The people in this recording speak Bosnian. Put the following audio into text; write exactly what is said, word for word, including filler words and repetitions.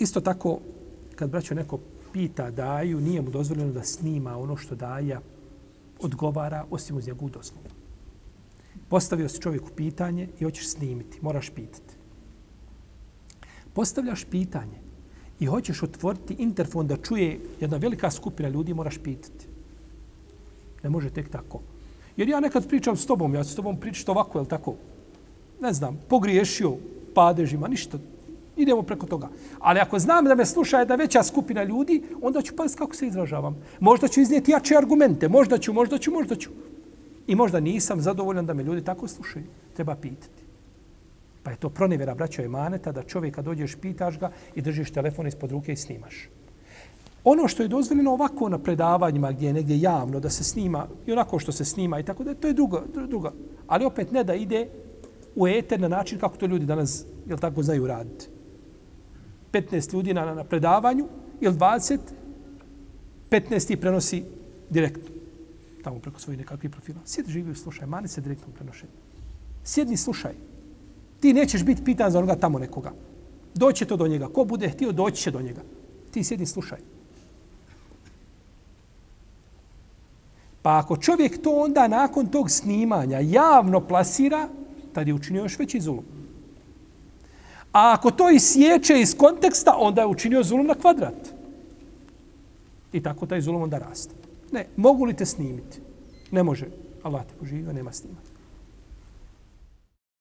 Isto tako, kad braćo neko pita daju, nije mu dozvoljeno da snima ono što daja odgovara, osim uz njegovu dozvolu. Postavio si čovjeku pitanje i hoćeš snimiti, moraš pitati. Postavljaš pitanje i hoćeš otvoriti interfon da čuje jedna velika skupina ljudi, moraš pitati. Ne može tek tako. Jer ja nekad pričam s tobom, ja s tobom pričam ovako, je li tako? Ne znam, pogriješio padežima, ništa. Idemo preko toga. Ali ako znam da me sluša jedna veća skupina ljudi, onda ću paziti kako se izražavam. Možda ću iznijeti jače argumente, možda ću, možda ću, možda ću. I možda nisam zadovoljan da me ljudi tako slušaju. Treba pitati. Pa je to pronevjera, braćo, emaneta, da čovjeka dođeš, pitaš ga i držiš telefon ispod ruke i snimaš. Ono što je dozvoljeno ovako na predavanjima gdje je negdje javno da se snima i onako što se snima i tako da, to je druga, druga. Ali opet ne da ide u eter na način kako to ljudi danas, jel tako, znaju raditi. petnaest ljudi na, na predavanju ili dvadeset, petnaest ti prenosi direktno. Tamo preko svojih nekakvih profila. Sjedi, živi, slušaj, mani se direktno prenošenje. Sjedni, slušaj. Ti nećeš biti pitan za onoga tamo nekoga. Doće to do njega. Ko bude htio, doći će do njega. Ti sjedni, slušaj. Pa ako čovjek to onda nakon tog snimanja javno plasira, tad je učinio još veći zulum. A ako to isječe iz konteksta, onda je učinio zulum na kvadrat. I tako taj zulum onda raste. Ne, mogu li te snimiti? Ne može. Allah te poživio, nema snimati.